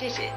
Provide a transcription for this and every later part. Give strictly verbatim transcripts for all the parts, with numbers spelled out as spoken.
digit.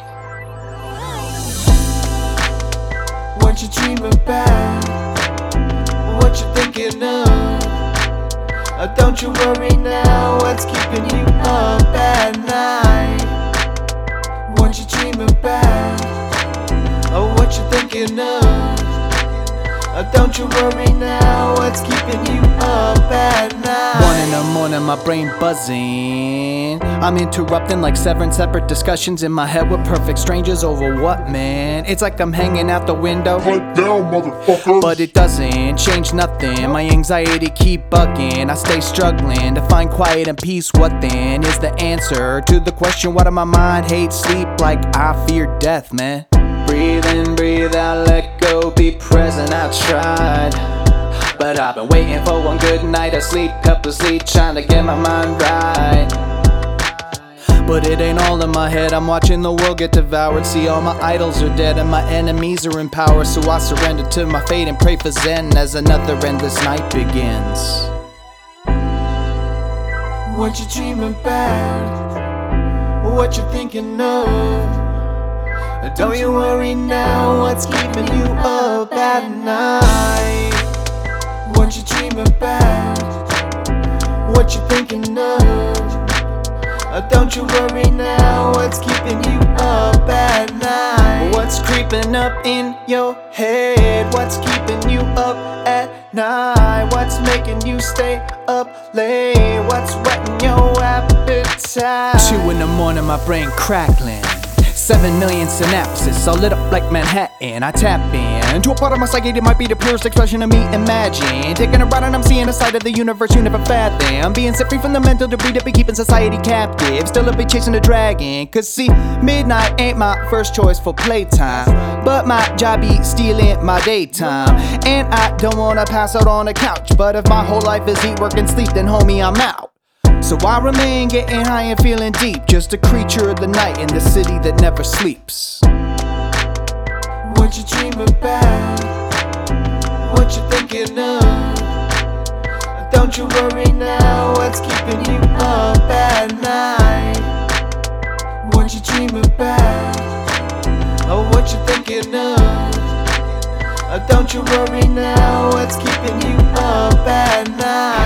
What you dreaming about? What you thinking of? Oh, don't you worry now, what's keeping you up at night? What you dreaming about? Oh, what you thinking of? Oh, don't you worry now, what's keeping you up at night? One in the morning, my brain buzzing. I'm interrupting like seven separate discussions in my head with perfect strangers over what, man? It's like I'm hanging out the window. Right down, motherfucker. But it doesn't change nothing. My anxiety keep bugging. I stay struggling to find quiet and peace. What then is the answer to the question? Why do my mind hate sleep like I fear death, man? Breathe in, breathe out, let go, be present. I tried, but I've been waiting for one good night of sleep, cup of sleep, trying to get my mind right. But it ain't all in my head, I'm watching the world get devoured. See, all my idols are dead and my enemies are in power. So I surrender to my fate and pray for Zen as another endless night begins. What you dreaming about? What you thinking of? Don't you worry now, what's keeping you up at night? What you dreaming about? What you thinking of? Don't you worry now, what's keeping you up at night? What's creeping up in your head? What's keeping you up at night? What's making you stay up late? What's whetting your appetite? Two in the morning, my brain crackling. Seven million synapses, all lit up like Manhattan. I tap in to a part of my psyche that might be the purest expression of me. Imagine taking a ride and I'm seeing a side of the universe you never fathomed. Being set free from the mental debris that be keeping society captive. Still a bit chasing the dragon. Cause see, midnight ain't my first choice for playtime, but my job be stealing my daytime. And I don't wanna pass out on a couch, but if my whole life is eat, work, and sleep, then homie, I'm out. So I remain getting high and feeling deep, just a creature of the night in the city that never sleeps. What you dreaming about? What you thinking of? Don't you worry now, what's keeping you up at night? What you dreaming about? Oh, what you thinking of? Don't you worry now, what's keeping you up at night?